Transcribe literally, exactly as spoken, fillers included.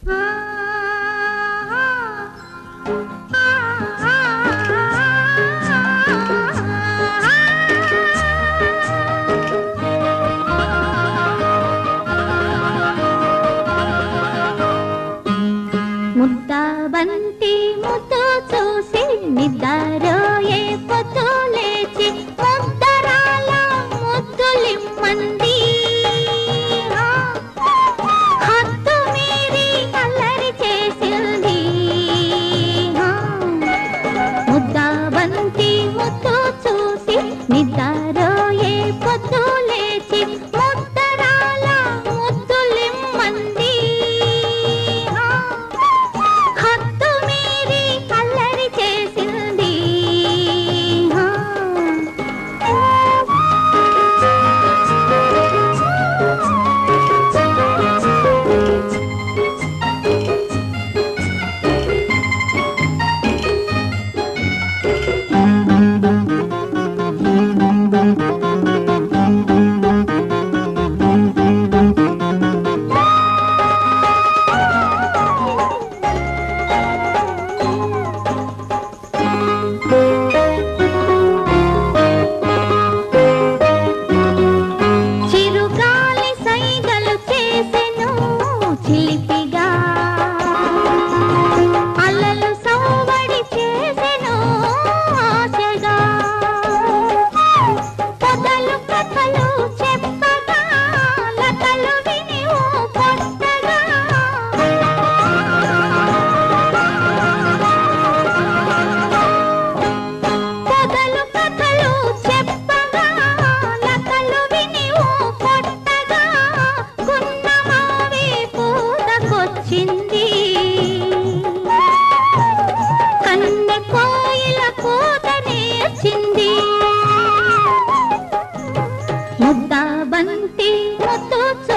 ముద్దాబంతి ముద్దు చూసి నిద్దారోయే పొద్దు లేచి ముద్దరాల ముద్దులిమ్మంది. హద్దు మీరి అల్లరి చేసింది. ముద్దాబంతి ముద్దు చూసి నిద్దారోయే పొద్దు లేచి ముద్దరాల ముద్దులిమ్మంది. చిరుగాలి సైగలు చేసెను చిలిపిగా, అలలు సవ్వడి చేసెను ఆశగా. పొదలు కథలు చెప్పగా లతలు విని కొట్టగా. పొదలు కథలు చెప్పగా లతలు విని కొట్టగా. గున్నమావి పూతకొచ్చింది, కన్నె కోయిల కూత నేర్చింది. ముద్దాబంతి ముద్దు